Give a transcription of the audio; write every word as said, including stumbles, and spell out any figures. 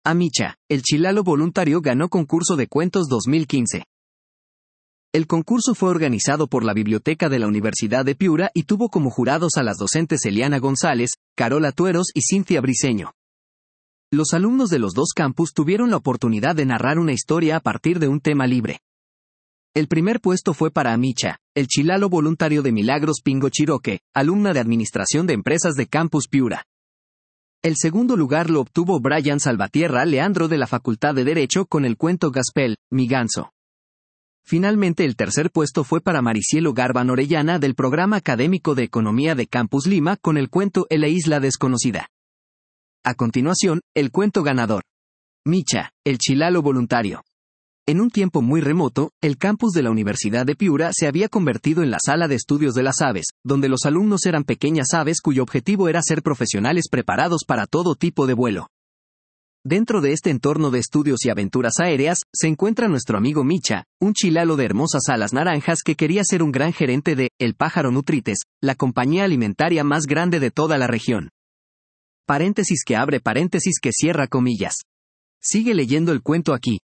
Amicha, el chilalo voluntario ganó concurso de cuentos dos mil quince. El concurso fue organizado por la Biblioteca de la Universidad de Piura y tuvo como jurados a las docentes Eliana González, Carola Tueros y Cintia Briceño. Los alumnos de los dos campus tuvieron la oportunidad de narrar una historia a partir de un tema libre. El primer puesto fue para Amicha, el chilalo voluntario de Milagros Pingo Chiroque, alumna de Administración de Empresas de Campus Piura. El segundo lugar lo obtuvo Brian Salvatierra Leandro de la Facultad de Derecho con el cuento Gaspel, Mi Ganso. Finalmente el tercer puesto fue para Maricielo Garban Orellana del Programa Académico de Economía de Campus Lima con el cuento La Isla Desconocida. A continuación, el cuento ganador. Micha, el chilalo voluntario. En un tiempo muy remoto, el campus de la Universidad de Piura se había convertido en la sala de estudios de las aves, donde los alumnos eran pequeñas aves cuyo objetivo era ser profesionales preparados para todo tipo de vuelo. Dentro de este entorno de estudios y aventuras aéreas, se encuentra nuestro amigo Micha, un chilalo de hermosas alas naranjas que quería ser un gran gerente de El Pájaro Nutrites, la compañía alimentaria más grande de toda la región. Paréntesis que abre paréntesis que cierra comillas. Sigue leyendo el cuento aquí.